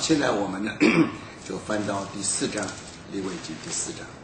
现在我们呢就翻到第4章，利未记第4章。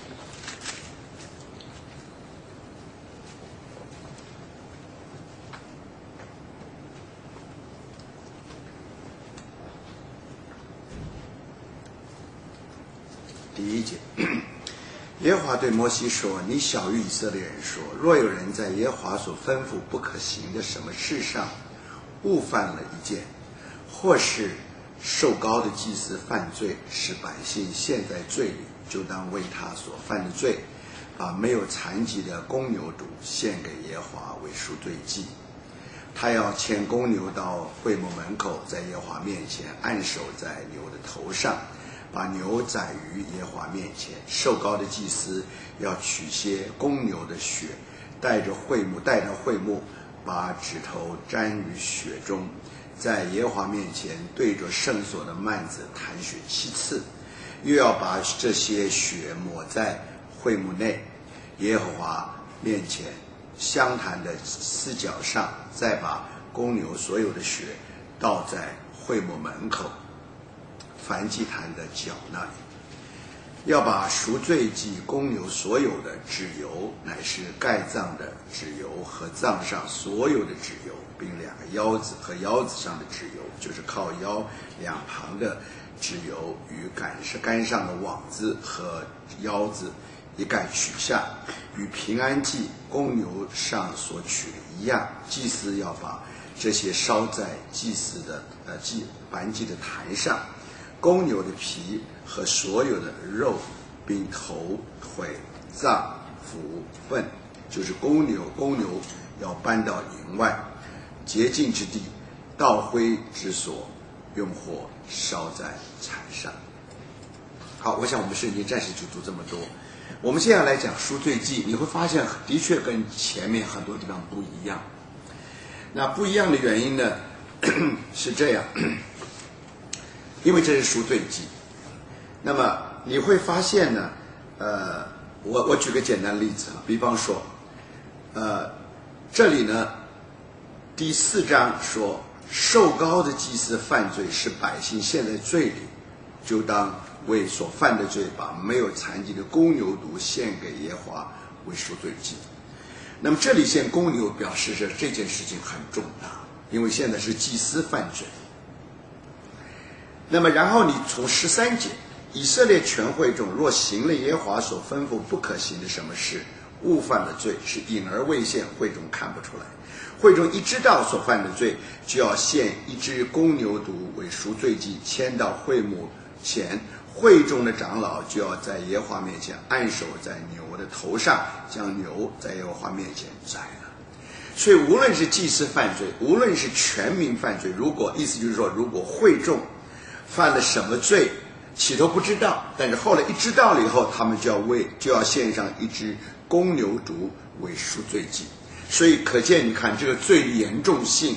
第1节，耶和华对摩西说：“你晓谕以色列人说，若有人在耶和华所吩咐不可行的什么事上误犯了一件，或是受膏的祭司犯罪，使百姓陷在罪里，就当为他所犯的罪，把没有残疾的公牛犊献给耶和华为赎罪祭。他要牵公牛到会幕门口，在耶和华面前按手在牛的头上，把牛宰于耶和华面前。受膏的祭司要取些公牛的血，带到会幕，把指头沾于血中，在耶和华面前对着圣所的幔子弹血7次，又要把这些血抹在会幕内耶和华面前香坛的4角上，再把公牛所有的血倒在会幕门口燔祭坛的角那里。要把赎罪祭公牛所有的脂油，乃是盖脏的脂油和脏上所有的脂油，并2个腰子和腰子上的脂油，就是靠腰两旁的脂油，与杆上的网子和腰子一概取下，与平安祭公牛上所取的一样。祭司要把这些烧在祭司的燔祭的坛上。公牛的皮和所有的肉，并头、腿、脏、腑、粪，就是公牛要搬到营外洁净之地，倒灰之所，用火烧在柴上。好，我想我们圣经暂时就读这么多。我们现在来讲赎罪祭，你会发现的确跟前面很多地方不一样。那不一样的原因呢是这样，因为这是赎罪祭。那么你会发现呢，我举个简单的例子啊，比方说，这里呢，第4章说，受膏的祭司犯罪，使百姓陷在罪里，就当为所犯的罪，把没有残疾的公牛犊献给耶和华为赎罪祭。那么这里献公牛表示着这件事情很重大，因为现在是祭司犯罪。那么然后你从13节，以色列全会众若行了耶和华所吩咐不可行的什么事，误犯了罪，是隐而未现，会众看不出来。会众一知道所犯的罪，就要献一只公牛犊为赎罪祭，牵到会幕前，会众的长老就要在耶和华面前按手在牛的头上，将牛在耶和华面前宰了。所以无论是祭司犯罪，无论是全民犯罪，意思就是说，如果会众犯了什么罪，起头不知道，但是后来一知道了以后，他们就要献上一只公牛犊为赎罪祭。所以可见，你看这个罪的严重性，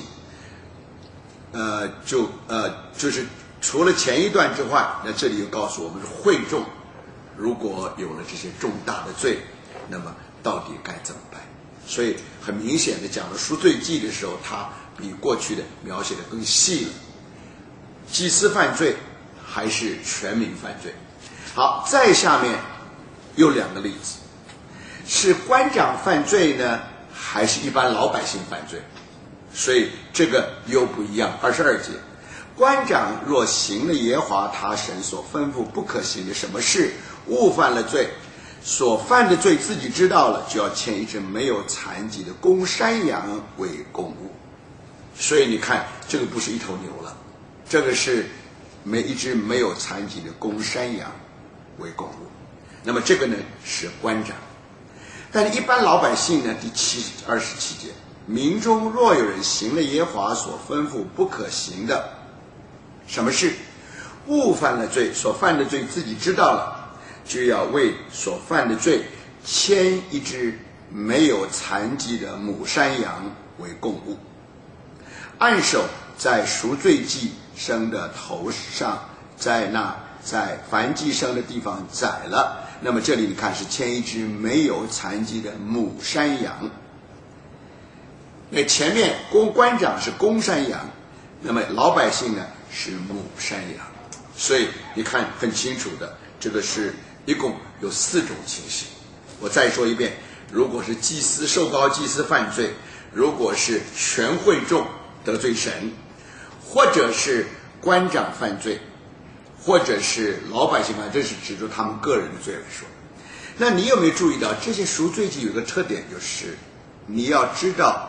就是除了前一段之外，那这里又告诉我们，会众如果有了这些重大的罪，那么到底该怎么办？所以很明显的讲了赎罪祭的时候，它比过去的描写的更细了。祭司犯罪还是全民犯罪？好，再下面又2个例子，是官长犯罪呢，还是一般老百姓犯罪？所以这个又不一样。22节，官长若行了耶和华他神所吩咐不可行的什么事，误犯了罪，所犯的罪自己知道了，就要牵一只没有残疾的公山羊为供物。所以你看，这个不是一头牛了，这个是一只没有残疾的公山羊为供物。那么这个呢是官长。但是一般老百姓呢，第27节，民中若有人行了耶和华所吩咐不可行的什么事，误犯了罪，所犯的罪自己知道了，就要为所犯的罪牵一只没有残疾的母山羊为供物，按手在赎罪祭牲的头上，在燔祭牲的地方宰了。那么这里你看是牵一只没有残疾的母山羊。那前面官长是公山羊，那么老百姓呢是母山羊。 所以你看很清楚的，这个是一共有4种情形。我再说一遍，如果是祭司受膏祭司犯罪，如果是全会众得罪神，或者是官长犯罪，或者是老百姓犯罪，这是指出他们个人的罪来说。那你有没有注意到这些赎罪祭有一个特点，就是你要知道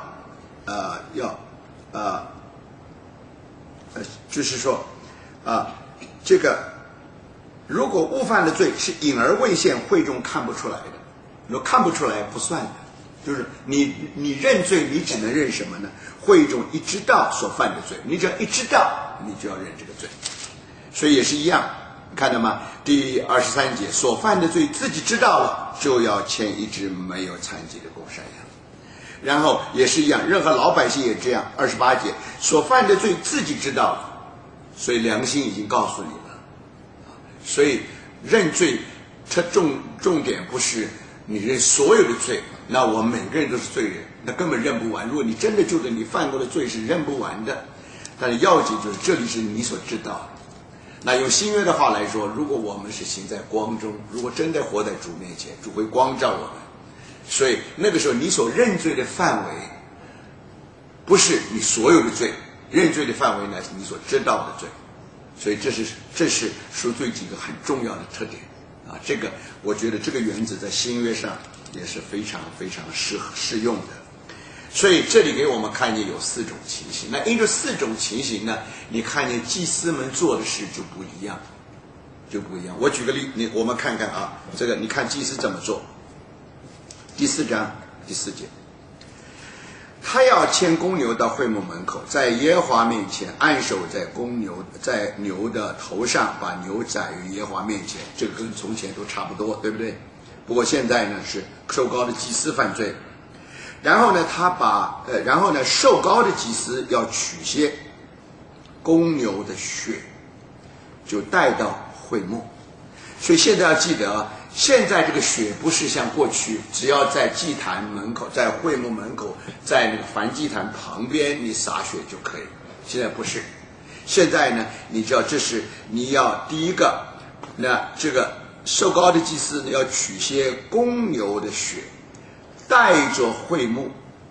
就是说这个如果误犯的罪是隐而未现，会众看不出来的，如果看不出来不算的，就是你认罪，你只能认什么呢？会众一知道所犯的罪，你只要一知道，你就要认这个罪。所以也是一样，看到吗？第23节，所犯的罪自己知道了，就要牵一只没有残疾的公山羊。然后也是一样，任何老百姓也这样。28节，所犯的罪自己知道了，所以良心已经告诉你了。所以认罪，它重点不是你认所有的罪，那我们每个人都是罪人，那根本认不完。如果你真的觉得你犯过的罪是认不完的，但是要紧就是这里是你所知道的。那用新约的话来说，如果我们是行在光中，如果真的活在主面前，主会光照我们，所以那个时候你所认罪的范围不是你所有的罪，认罪的范围呢是你所知道的罪。所以这是赎罪几个很重要的特点啊。这个我觉得这个原则在新约上也是非常非常适用的。所以这里给我们看见有4种情形。那因着4种情形呢，你看见祭司们做的事就不一样，我举个例，我们看看啊，这个你看祭司怎么做。第4章第4节，他要牵公牛到会幕门口，在耶和华面前按手在牛的头上，把牛宰于耶和华面前。这个跟从前都差不多，对不对？不过现在呢是受膏的祭司犯罪。然后呢，受膏的祭司要取些公牛的血，就带到会幕。所以现在要记得啊，现在这个血不是像过去只要在祭坛门口，在会幕门口，在那个燔祭坛旁边你洒血就可以，现在不是。现在呢，你知道这是你要第一个，那这个受膏的祭司要取些公牛的血，带到会幕，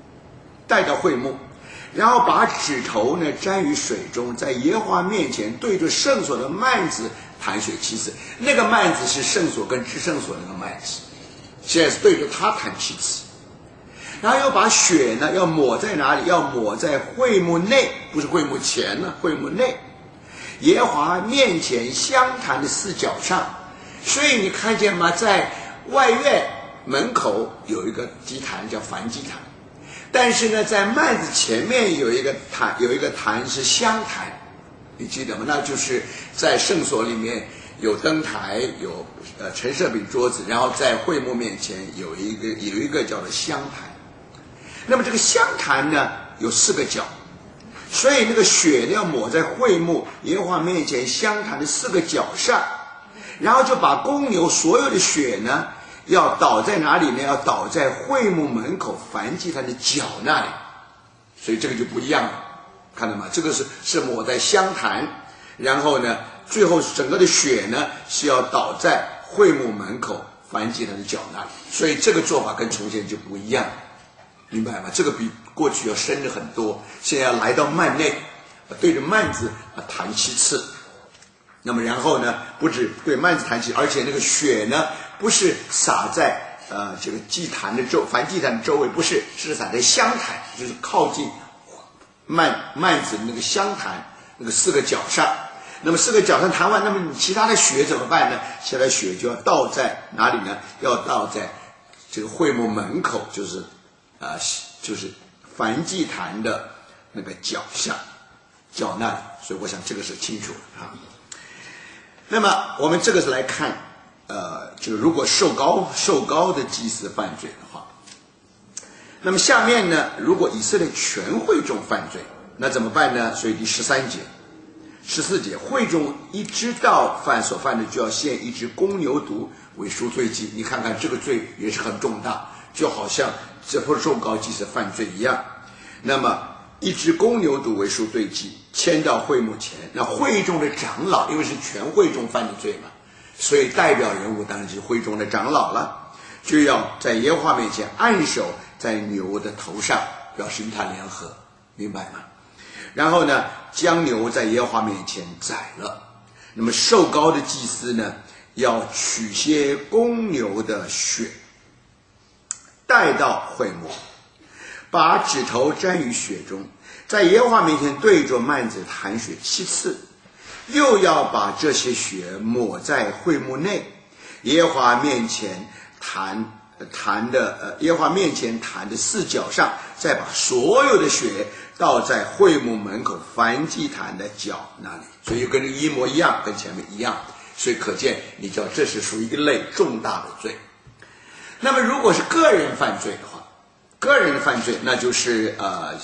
然后把指头呢沾于水中，在耶和华面前对着圣所的幔子弹血7次。那个幔子是圣所跟至圣所那个幔子，现在是对着它弹7次。然后要把血呢要抹在哪里？要抹在会幕内，不是会幕前呢，会幕内，耶和华面前香坛的4角上。所以你看见吗？在外院门口有一个祭坛叫燔祭坛，但是呢，在幔子前面有一个坛是香坛，你记得吗？那就是在圣所里面有灯台，有陈设饼桌子，然后在会幕面前有一个叫做香坛。那么这个香坛呢有4个角，所以那个血呢要抹在会幕耶和华面前香坛的4个角上，然后就把公牛所有的血呢要倒在哪里呢？要倒在会幕门口燔祭坛的角那里。所以这个就不一样了，看到吗？这个是抹在香坛，然后呢最后整个的血呢是要倒在会幕门口燔祭坛的角那里。所以这个做法跟从前就不一样，明白吗？这个比过去要深了很多。现在要来到幔内，对着幔子弹7次。那么然后呢，不止对幔子弹7，而且那个血呢不是洒在这个祭坛的燔祭坛的周围，不是，是洒在香坛，就是靠近幔子的那个香坛那个4个角上。那么4个角上弹完，那么你其他的血怎么办呢？其他的血就要倒在哪里呢？要倒在这个会幕门口，就是燔祭坛的那个角那里。所以我想这个是清楚的啊。那么我们这个是来看这个如果受膏的祭司犯罪的话，那么下面呢，如果以色列全会众犯罪，那怎么办呢？所以第13节、14节，会众一知道所犯的，就要献一只公牛犊为赎罪祭。你看看这个罪也是很重大，就好像这不受膏祭司犯罪一样。那么一只公牛犊为赎罪祭， 牵到会幕前。那会中的长老，因为是全会中犯的罪嘛，所以代表人物当然就是会中的长老了，就要在耶和华面前按手在牛的头上，表示与他联合，明白吗？然后呢，将牛在耶和华面前宰了。那么受膏的祭司呢，要取些公牛的血，带到会幕，把指头沾于血中，在耶和华面前对着幔子弹血7次，又要把这些血抹在会幕内，耶和华面前耶和华面前坛的4角上，再把所有的血倒在会幕门口燔祭坛的角那里。所以就跟这一模一样，跟前面一样，所以可见你知道这是属于一类重大的罪。那么如果是个人犯罪的话，个人犯罪那就是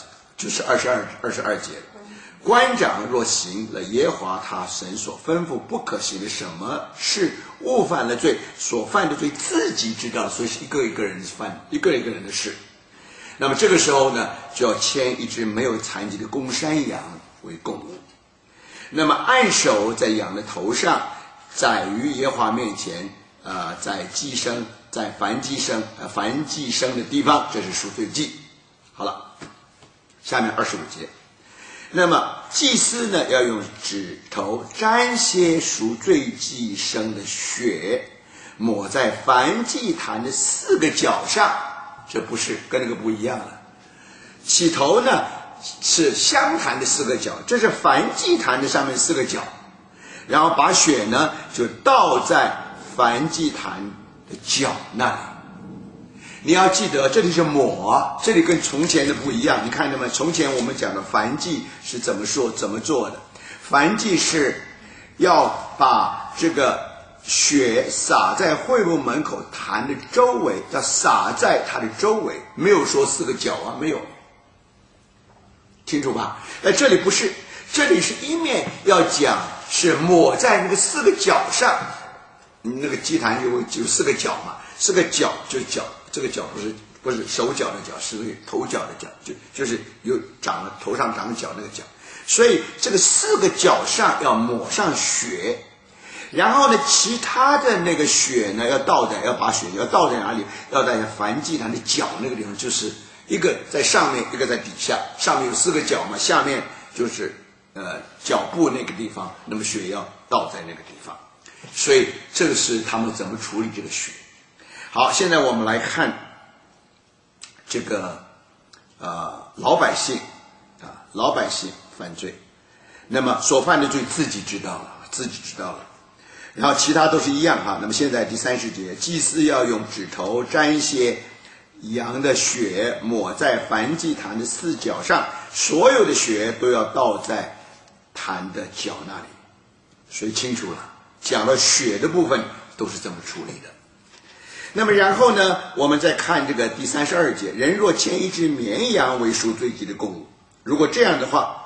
22节，官长若行了耶和华他神所吩咐不可行的什么事，误犯了罪，所犯的罪自己知道，所以是一个一个人的事。那么这个时候呢，就要牵一只没有残疾的公山羊为供物，那么按手在羊的头上，宰于耶和华面前，在祭牲，在燔祭牲的地方，这是赎罪祭。好了，下面25节。那么祭司呢，要用指头沾些赎罪祭牲的血，抹在燔祭坛的4个角上，这不是跟那个不一样了。起头呢是香坛的4个角，这是燔祭坛的上面4个角，然后把血呢就倒在燔祭坛的角那里。你要记得这里是抹，这里跟从前的不一样，你看到吗？从前我们讲的燔祭是怎么做的？燔祭是要把这个血洒在会幕门口坛的周围，要洒在它的周围，没有说4个角啊，没有，清楚吧？这里不是，这里是一面要讲是抹在那个4个角上，那个祭坛就4个角嘛，4个角就是角，这个角不是手脚的脚，是头脚的脚，就是有头上长角那个角，所以这个4个角上要抹上血，然后呢，其他的那个血呢要把血要倒在哪里？要在燔祭坛的角那个地方，就是一个在上面，一个在底下，上面有4个角嘛，下面就是脚部那个地方，那么血要倒在那个地方，所以这个是他们怎么处理这个血。好，现在我们来看这个老百姓犯罪，那么所犯的罪自己知道了，然后其他都是一样哈。那么现在第30节，祭司要用指头沾一些羊的血，抹在燔祭坛的4角上，所有的血都要倒在坛的角那里。所以清楚了，讲到血的部分都是这么处理的。那么然后呢，我们再看这个第32节，人若牵一只绵羊为赎罪祭的供物，如果这样的话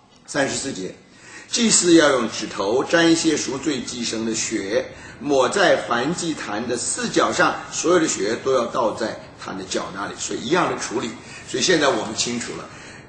，34节，祭司要用指头沾一些赎罪祭牲的血，抹在燔祭坛的4角上，所有的血都要倒在坛的角那里，所以一样的处理。所以现在我们清楚了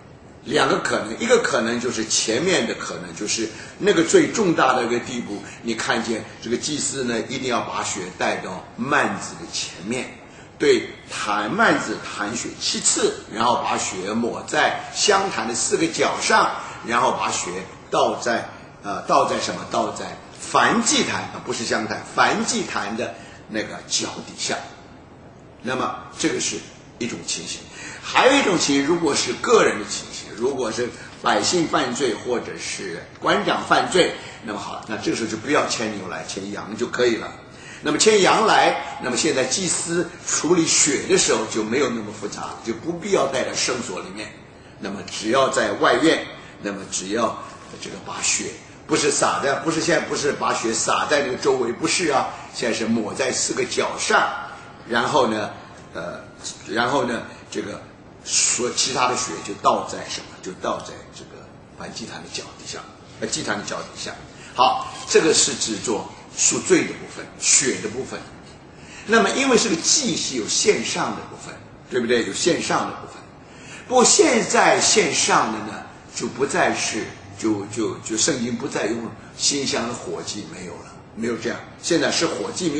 2个可能，一个可能就是前面的可能，就是那个最重大的一个地步，你看见这个祭司呢一定要把血带到幔子的前面，对幔子弹血7次，然后把血抹在香坛的4个角上，然后把血倒在什么？倒在燔祭坛，不是香坛，燔祭坛的那个角底下。那么这个是一种情形。还有一种情形，如果是个人的情形，如果是百姓犯罪或者是官长犯罪，那么好，那这个时候就不要牵牛来，牵羊就可以了。那么牵羊来，那么现在祭司处理血的时候就没有那么复杂，就不必要带到圣所里面，那么只要在外院，那么只要这个把血不是现在不是把血洒在那个周围，不是啊，现在是抹在4个角上，然后呢这个说其他的血就倒在什么？就倒在这个燔祭坛的脚底下，祭坛的脚底下。好，这个是指做赎罪的部分，血的部分。那么因为这个祭是有线上的部分，对不对？有线上的部分。不过现在线上的呢，就不再是圣经不再用馨香的火祭，没有了，没有这样。现在是火祭。